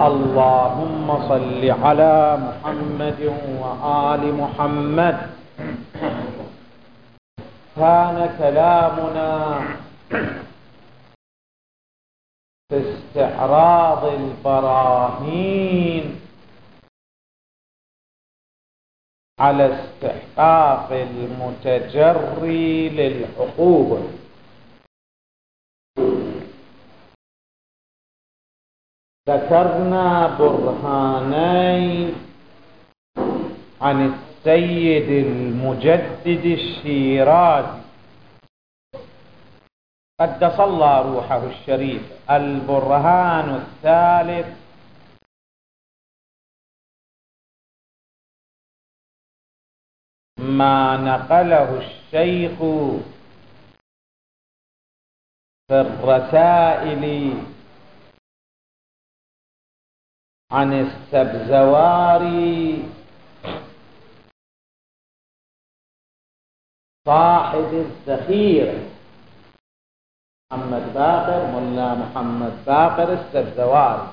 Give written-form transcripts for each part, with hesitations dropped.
اللهم صل على محمد وآل محمد. كان كلامنا في استعراض البراهين على استحقاق المتجري للعقوبة. ذكرنا برهانين عن السيد المجدد الشيرازي قدس الله روحه الشريف. البرهان الثالث ما نقله الشيخ في الرسائل عن السبزواري صاحب الذخيرة محمد باقر، ملا محمد باقر السبزواري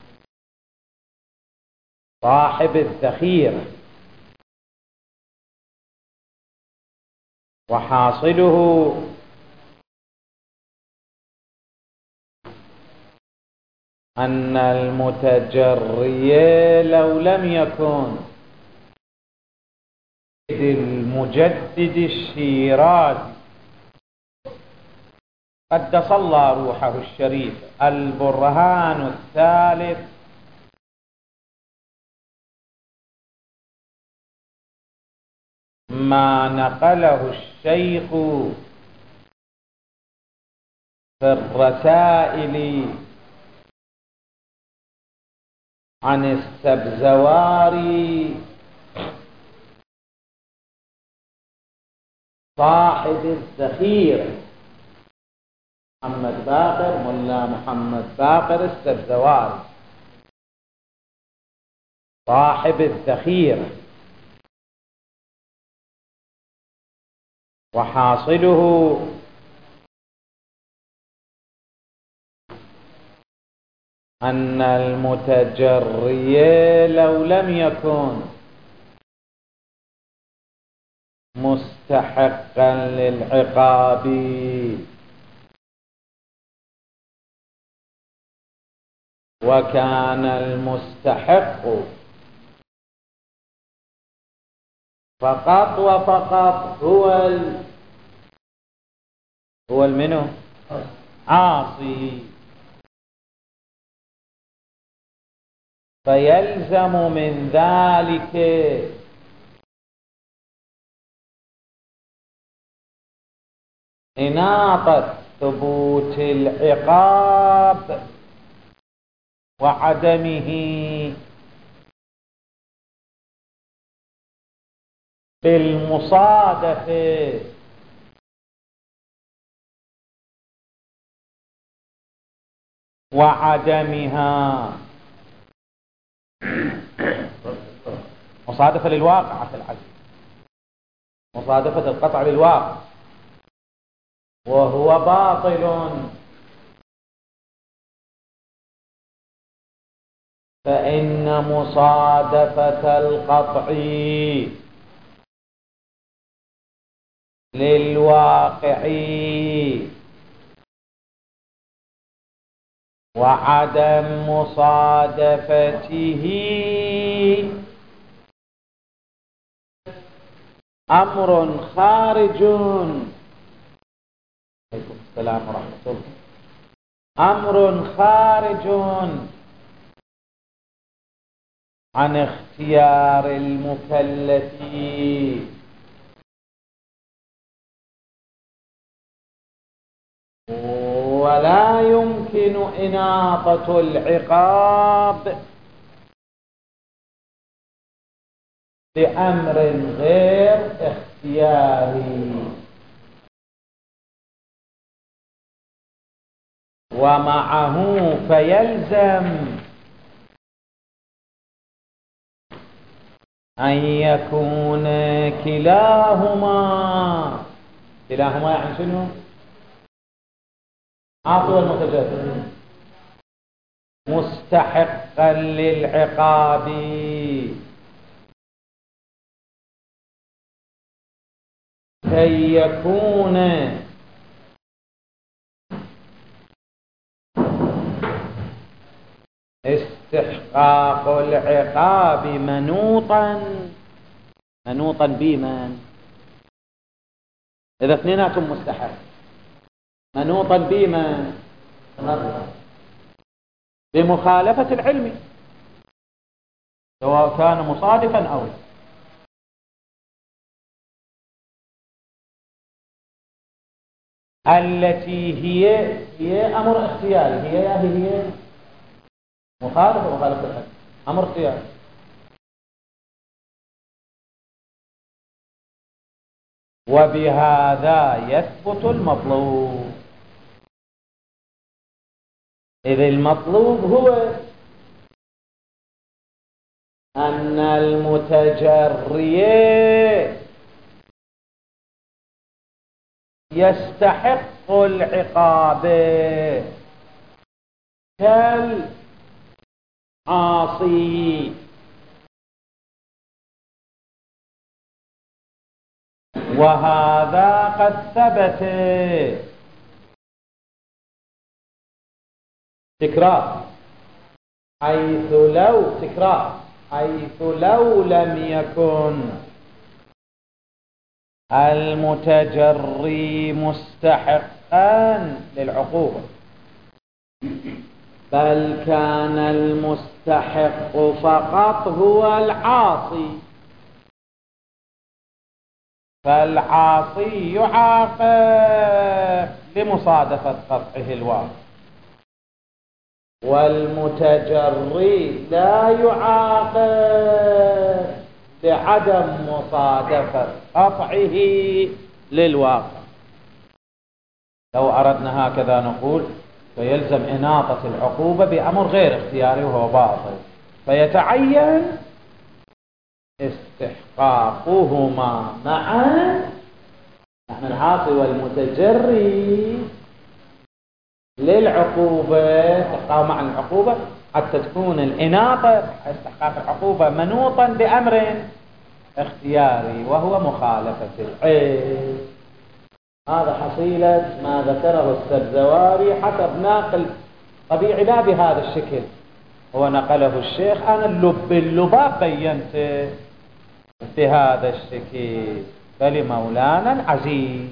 صاحب الذخيرة. وحاصله أن المتجري لو لم يكن المجدد الشيرازي قدس الله روحه الشريف. البرهان الثالث ما نقله الشيخ في الرسائل عن السبزواري صاحب الذخيرة محمد باقر، ملا محمد باقر السبزواري صاحب الذخيرة. وحاصله أن المتجري لو لم يكن مستحقا للعقاب وكان المستحق فقط وفقط هو المنو عاصي، فيلزم من ذلك إناطة ثبوت العقاب وعدمه بالمصادفة وعدمها مصادفة للواقع في العزم، مصادفة القطع للواقع، وهو باطل. فإن مصادفة القطع للواقع وعدم مصادفته أمر خارج. عليكم السلام ورحمة الله. أمر خارج عن اختيار المكلف، ولا يمكن إناطة العقاب بأمر غير اختياري. ومعه فيلزم أن يكون كلاهما يعني شنو؟ عاطي والمتجرد مستحقا مستحقا للعقاب كي يكون استحقاق العقاب منوطا بمن؟ إذا اثنيناتهم مستحق، منوطا بمن؟ بمخالفة العلم، سواء كان مصادفا أو لا. التي هي أمر اختياري، هي مخالفة العلم، أمر اختياري. وبهذا يثبت المطلوب. إذ المطلوب هو أن المتجري يستحق العقاب كالعاصي، وهذا قد ثبت. تكرار، حيث لو لم يكن المتجري مستحقا للعقوبة، بل كان المستحق فقط هو العاصي، فالعاصي يعاقب لمصادفة قطعه الواقع، والمتجري لا يعاقب لعدم مصادفة قطعه للواقع. لو أردنا هكذا نقول فيلزم إناطة العقوبة بأمر غير اختياري وهو باطل، فيتعين استحقاقهما معا، نحن العاصي والمتجري للعقوبة، استحقاق مع العقوبة حتى تكون الإناطة استحقاق العقوبة منوطا بأمر اختياري وهو مخالفة العلم. هذا حصيلة ما ذكره السبزواري حسب ناقل طبيعي، لا بهذا الشكل هو نقله الشيخ، أنا اللباب بينته بهذا الشكل، فلمولانا العزيز.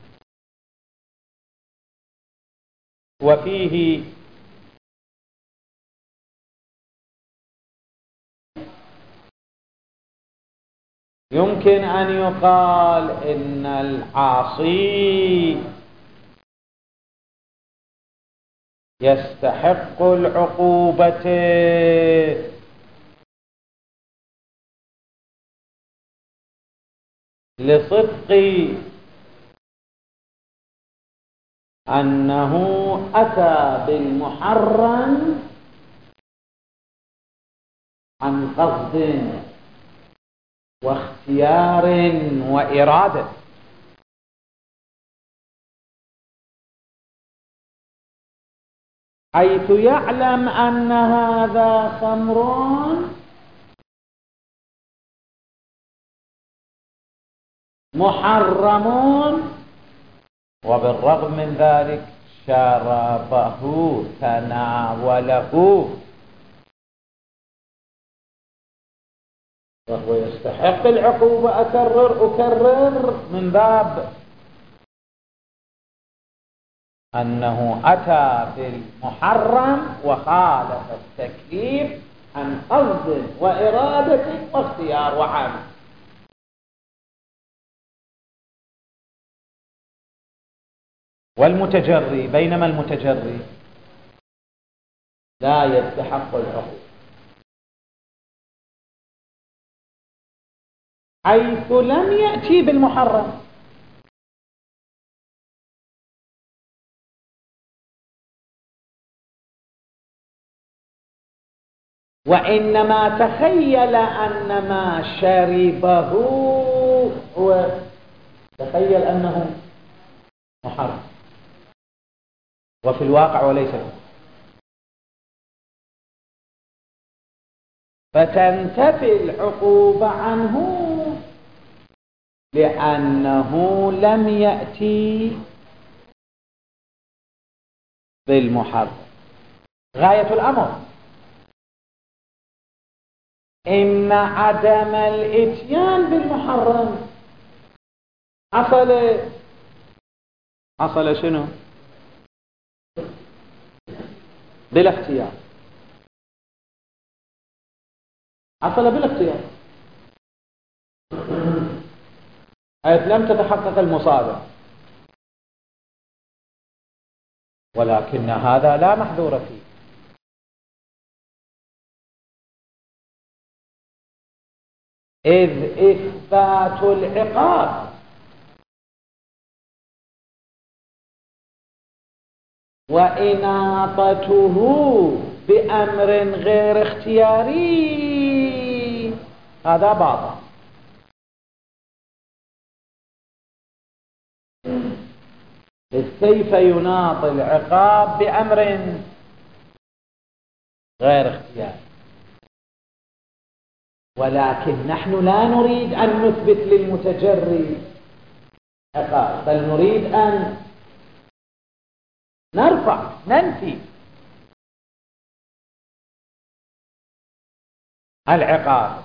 وفيه يمكن أن يقال إن العاصي يستحق العقوبة لصدق أنه أتى بالمحرم عن قصد واختيار وإرادة، حيث يعلم أن هذا خمر محرم، وبالرغم من ذلك شربه تناوله، وهو يستحق العقوبة. أكرر من باب أنه أتى بالمحرم وخالف التكليف عن قصد وإرادة واختيار وعمل. والمتجري، بينما المتجري لا يستحق العقوبة حيث لم يأتي بالمحرم، وإنما تخيل أن ما شربه هو تخيل أنه محرم، وفي الواقع وليس فتنتفي العقوبة عنه لأنه لم يأتي بالمحرم. غاية الأمر إن عدم الإتيان بالمحرم حصل شنو؟ بلا اختيار، حصل بلا اختيار، حيث لم تتحقق المصادرة، ولكن هذا لا محذور فيه، إذ إثبات العقاب وإناطته بأمر غير اختياري هذا باطل. كيف يناط العقاب بأمر غير اختياري؟ ولكن نحن لا نريد أن نثبت للمتجري عقاب، بل نريد أن ننفي العقاب.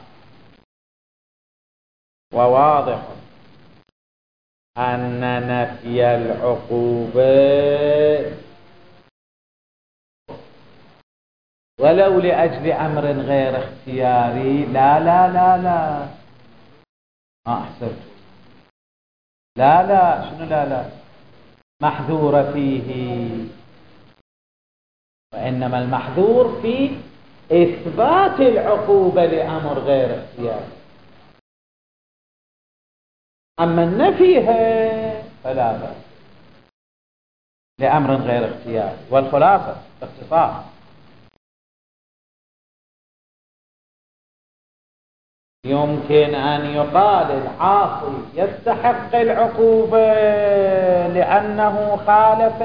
وواضح أن نفي العقوبة ولو لأجل أمر غير اختياري لا لا لا لا ما أحسبت، لا لا شنو لا لا محذور فيه، وإنما المحذور في إثبات العقوبة لأمر غير اختياري. أما النفيها فلا بأس لأمر غير اختياري. والخلاصة باختصار يمكن أن يقال العاصي يستحق العقوبة لأنه خالف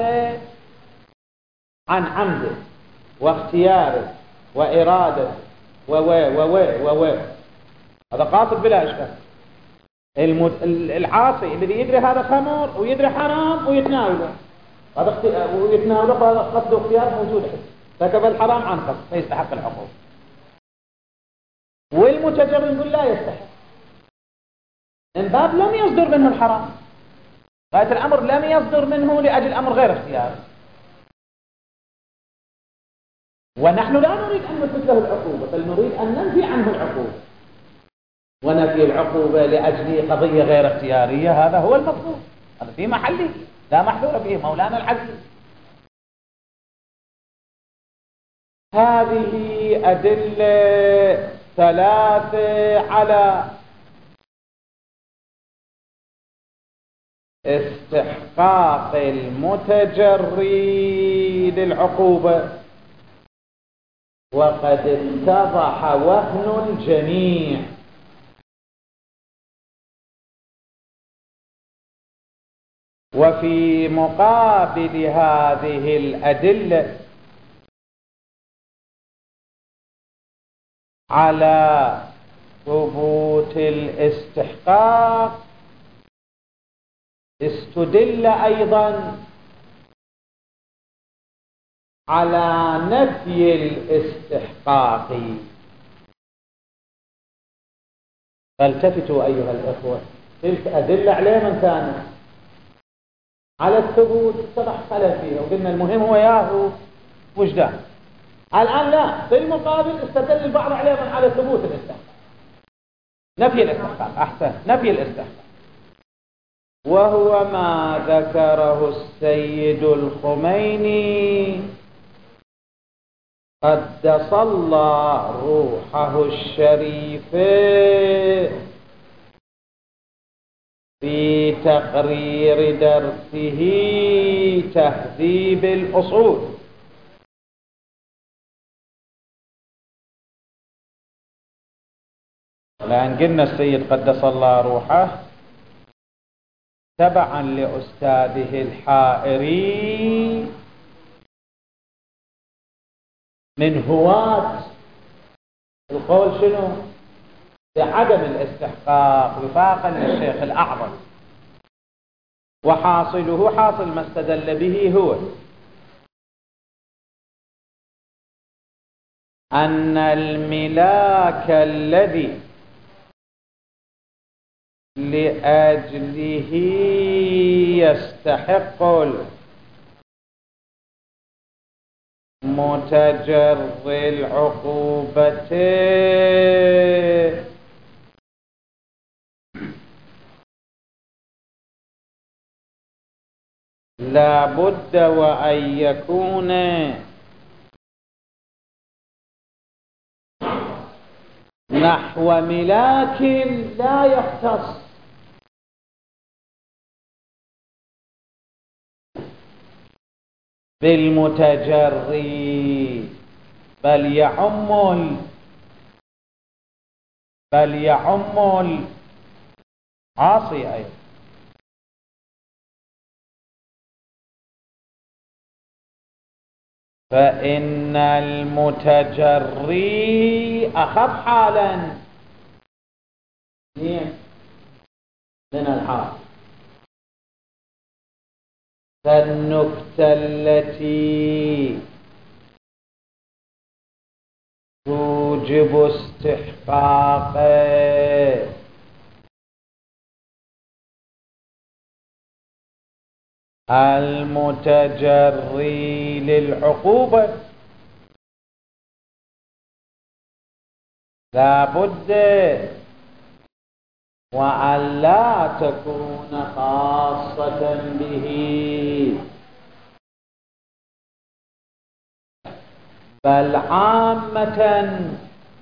عن عمده واختياره وإرادته هذا قاصد بلا إشكال. العاصي الذي يدري هذا خمر ويدري حرام ويتناوله، هذا قصد واختيار موجود، ارتكب الحرام عن قصد فيستحق العقوبة. والمتجر يقول لا يستحق، من باب لم يصدر منه الحرام، غاية الأمر لم يصدر منه لأجل أمر غير اختياري، ونحن لا نريد أن نثبت له العقوبة، بل نريد أن ننفي عنه العقوبة. ونفي العقوبة لأجل قضية غير اختيارية هذا هو المطلوب، هذا في محله لا محذور فيه مولانا العزيز. هذه أدلة ثلاثة على استحقاق المتجري للعقوبة، وقد اتضح وهن الجميع. وفي مقابل هذه الأدلة على ثبوت الاستحقاق استدل أيضا على نفي الاستحقاق. فالتفتوا أيها الأخوة، تلك أدلة عليه من كان على الثبوت اتضح خلل فيها، وقلنا المهم هو ياهو وجدان. الآن لا، في المقابل استدل البعض عليه من على ثبوت الاستحقاق، نفي الاستحقاق، أحسن، نفي الاستحقاق، وهو ما ذكره السيد الخميني قدس الله روحه الشريفة في تقرير درسه تهذيب الأصول. لأن قلنا السيد قدس الله روحه تبعا لأستاذه الحائري من هواة القول شنو؟ بعدم الاستحقاق وفاقا للشيخ الأعظم. وحاصله حاصل ما استدل به هو أن الملاك الذي لأجله يستحق المتجري العقوبة لا بد وأن يكون نحو ملاك لا يختص بالمتجري بل يعم العاصي أيضا. فإن المتجري أخف حالا من العاصي. فالنكتة التي توجب استحقاق المتجري للعقوبة لا بد وأن لا تكون خاصة به بل عامة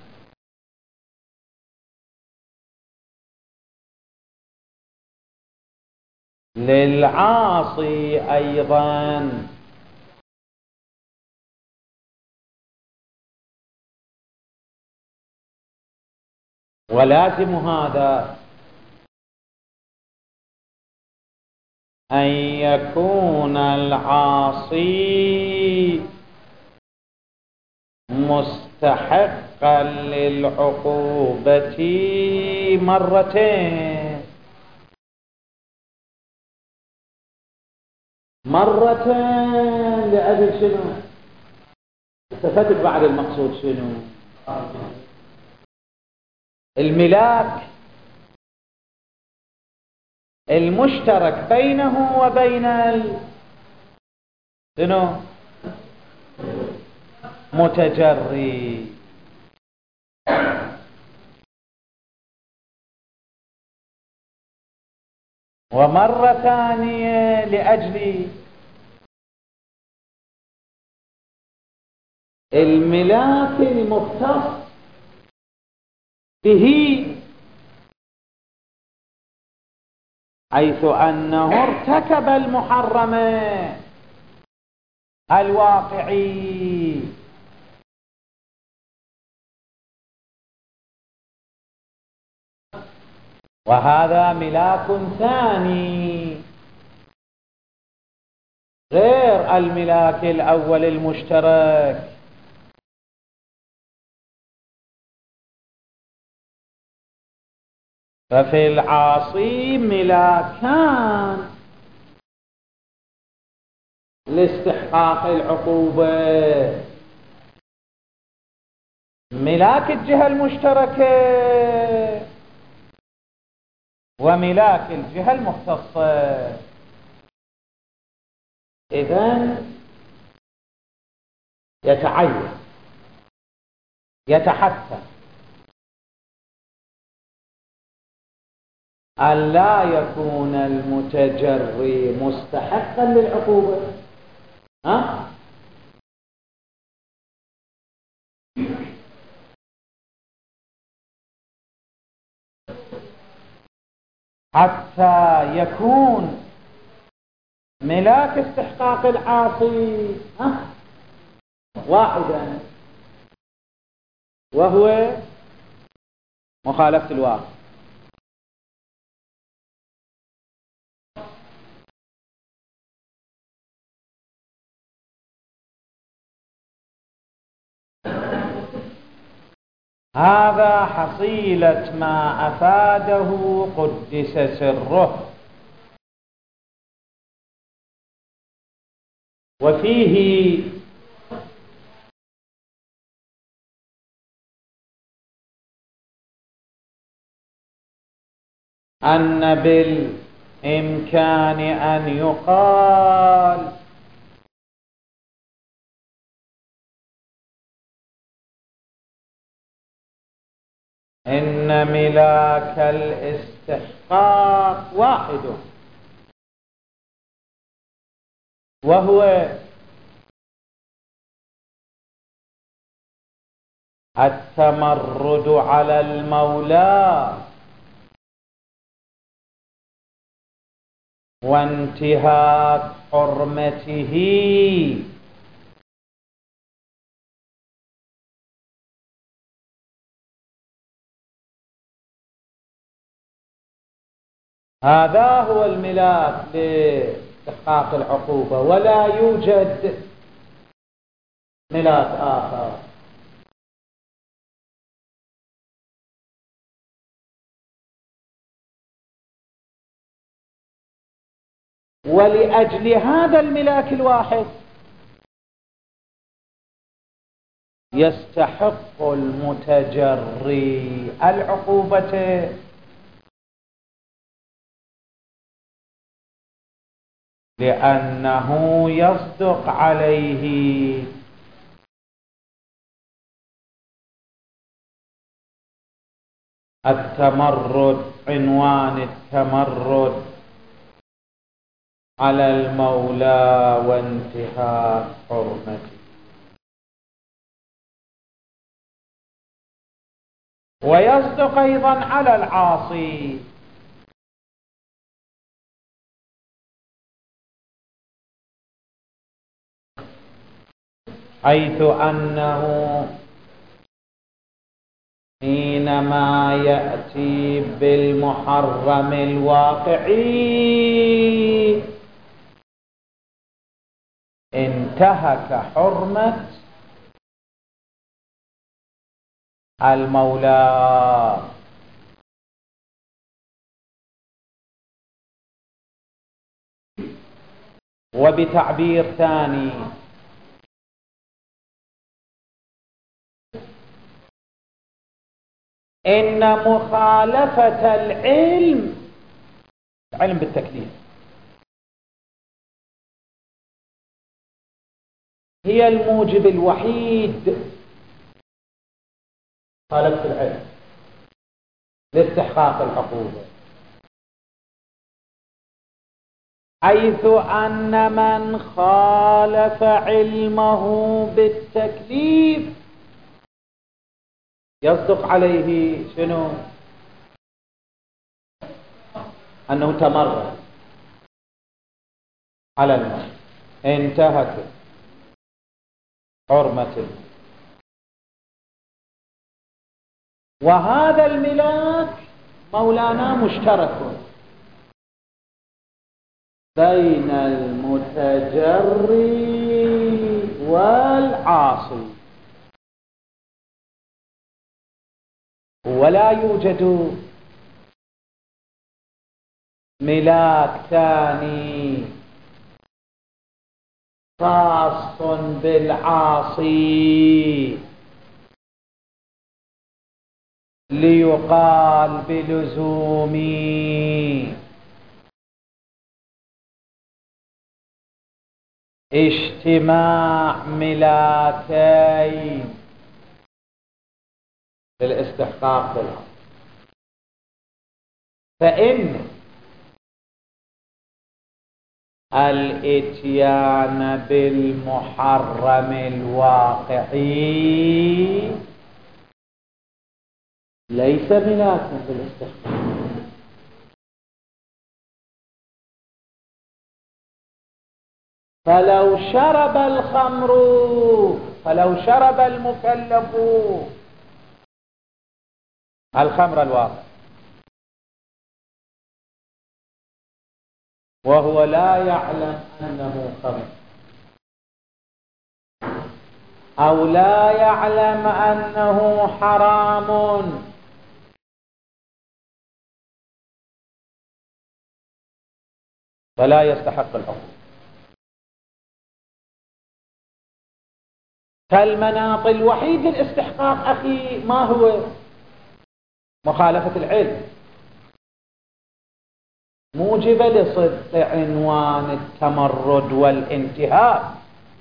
للعاصي أيضا. ولازم هذا أن يكون العاصي مستحقا للعقوبة مرتين لأجل شنو؟ استفدت بعد المقصود شنو؟ الملاك المشترك بينه وبين شنو؟ متجري. ومرة ثانية لأجل الملاك المختص به حيث أنه ارتكب المحرم الواقعي. وهذا ملاك ثاني غير الملاك الأول المشترك. ففي العاصي ملاكان لاستحقاق العقوبة: ملاك الجهة المشتركة وملاك الجهة المختصة. إذن يتعين يتحتم أن لا يكون المتجري مستحقا للعقوبة حتى يكون ملاك استحقاق العاصي واحدا، وهو مخالفة الواقع. هذا حصيلة ما أفاده قدس سره. وفيه أن بالإمكان أن يقال إن ملاك الاستحقاق واحد، وهو التمرد على المولى وانتهاك حرمته. هذا هو الملاك لاستحقاق العقوبة، ولا يوجد ملاك آخر. ولأجل هذا الملاك الواحد يستحق المتجري العقوبة، لأنه يصدق عليه التمرد، عنوان التمرد على المولى وانتهاك حرمته. ويصدق أيضا على العاصي، حيث أنه حينما يأتي بالمحرم الواقعي انتهك حرمة المولى. وبتعبير ثاني، إن مخالفة العلم بالتكليف هي الموجب الوحيد، خالفة العلم لاستحقاق العقوبة، حيث أن من خالف علمه بالتكليف يصدق عليه شنو؟ أنه تمرد على الموت، انتهك حرمته. وهذا الملاك مولانا مشترك بين المتجري والعاصي، ولا يوجد ملاك ثاني خاص بالعاصي ليقال بلزوم اجتماع ملاكين للاستحقاق بالعقل. فإن الاتيان بالمحرم الواقعي ليس ملاكا بالاستحقاق، فلو شرب المكلف الخمر الواقع وهو لا يعلم أنه خمر، أو لا يعلم أنه حرام فلا يستحق العقوبة. فالمناط الوحيد للاستحقاق أخي ما هو؟ مخالفة العلم، موجبة لصدق عنوان التمرد والانتهاك.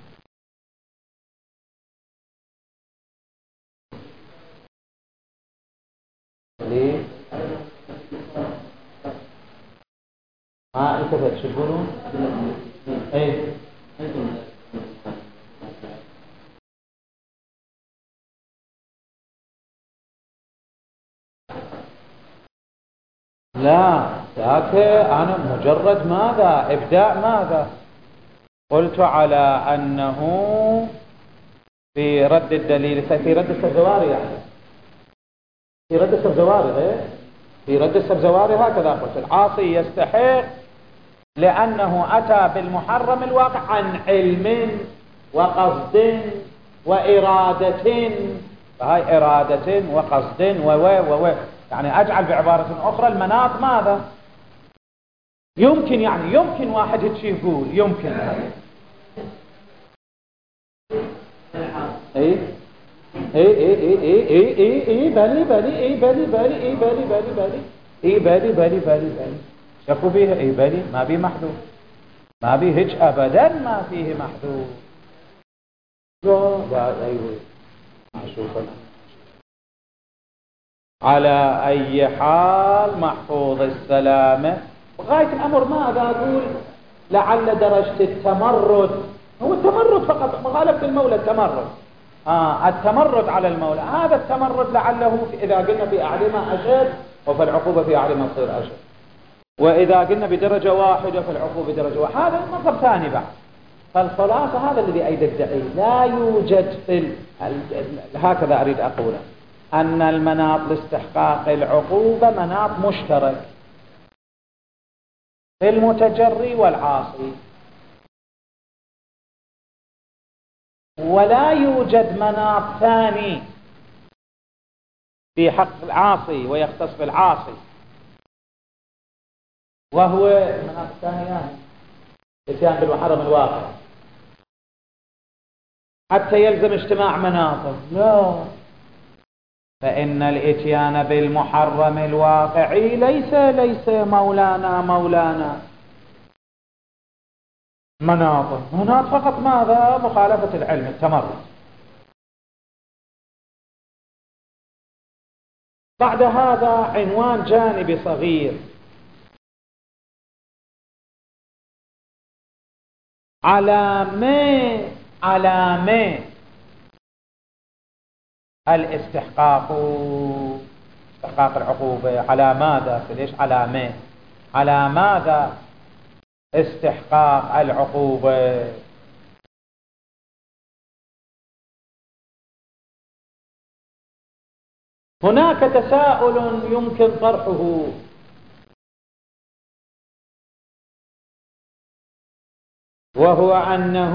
ليه؟ التفت شو تقولون؟ ايه لا ذاك أنا مجرد ماذا إبداء ماذا قلت على أنه في رد الدليل، في رد السبزواري يعني في رد السبزواري في رد السبزواري هكذا قلت العاصي يستحق لأنه أتى بالمحرم الواقع عن علم وقصد وإرادة. فهاي إرادة وقصد يعني أجعل بعبارة أخرى المناط ماذا؟ يمكن يعني يمكن واحد هيك يقول يمكن اي اي اي اي اي اي اي بالي بالي اي بالي بالي اي بالي بالي بالي اي بالي بالي بالي بالي شكوا بيها اي بالي ما بيه محذوف، ما بيه هيك ابدا ما فيه محذوف. لا ايوه اشوف على اي حال محفوظ السلامه بغايه الامر. ماذا اقول؟ لعل درجه التمرد هو التمرد فقط، مخالفه المولى التمرد. التمرد على المولى، هذا التمرد لعله إذا قلنا في أعلمة أشد وفي العقوبة في أعلمة تصير أشد، وإذا قلنا بدرجة واحدة فالعقوبة بدرجة واحدة، هذا مطلب ثاني بعد. فالخلاصة هذا الذي أيد الدعي لا يوجد في هكذا أريد أقوله أن المناط لاستحقاق العقوبة مناط مشترك في المتجري والعاصي، ولا يوجد مناط ثاني في حق العاصي ويختص بالعاصي، وهو المناط الثانية الاتيان بالمحرم الواقع حتى يلزم اجتماع مناطق. لا، فإن الاتيان بالمحرم الواقعي ليس مولانا مناط فقط ماذا؟ مخالفة العلم التمرد. بعد هذا عنوان جانبي صغير علامة الاستحقاق، استحقاق العقوبة على ماذا؟ ليش علامة؟ على ماذا استحقاق العقوبة؟ هناك تساؤل يمكن طرحه، وهو أنه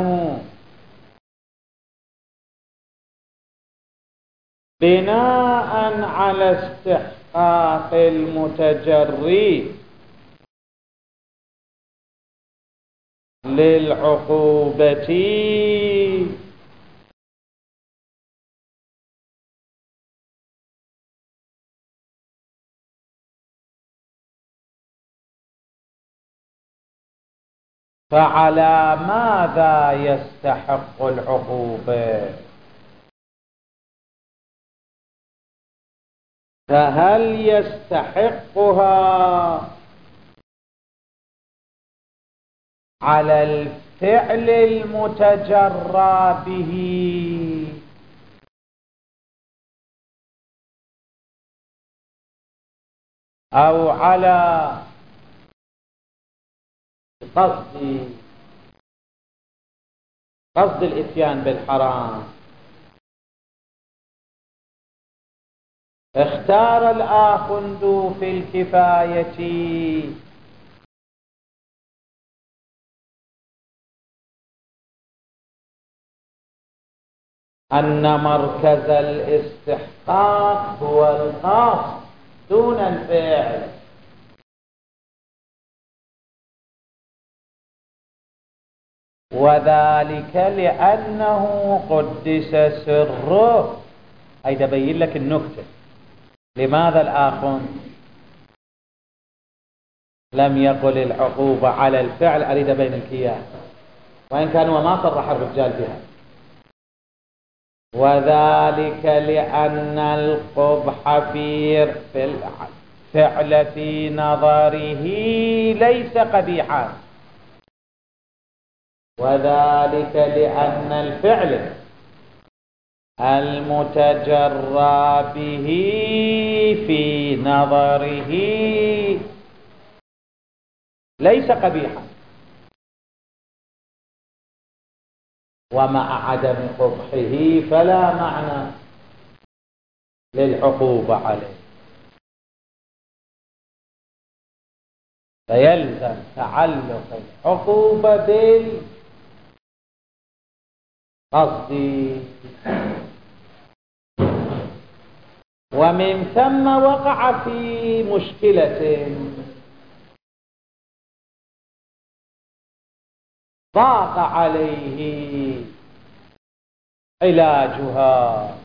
بناء على استحقاق المتجري للعقوبة فعلى ماذا يستحق العقوبة؟ فهل يستحقها على الفعل المتجرى به أو على قصد الإتيان بالحرام؟ اختار الآخند في الكفاية أن مركز الاستحقاق هو القصد دون الفعل. وذلك لأنه قدس سره. هيدا بين لك النكتة. لماذا الآخر لم يقل العقوبة على الفعل؟ أريد بين الكيان، وإن كان وما صرح الرجال بها. وذلك لأن القبح في الفعل في نظره ليس قبيحا. وذلك لأن الفعل المتجرى به في نظره ليس قبيحا، ومع عدم قبحه فلا معنى للعقوبة عليه. فيلزم تعلق العقوبة بالقصد، ومن ثم وقع في مشكلة ضاق عليه علاجها،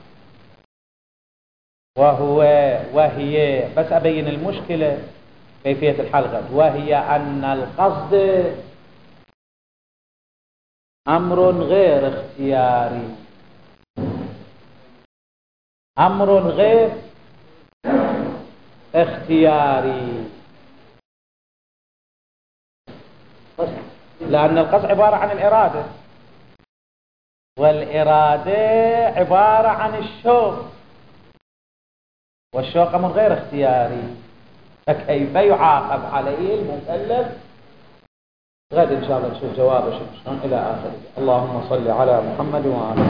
وهي بس أبين المشكلة كيفية الحل غد، وهي أن القصد أمر غير اختياري، أمر غير اختياري. لأن القصد عبارة عن الإرادة، والإرادة عبارة عن الشوق، والشوق أمر غير اختياري، فكيف يعاقب عليه المكلف؟ غد إن شاء الله نشوف جوابه شلون إلى آخره. اللهم صل على محمد وعلى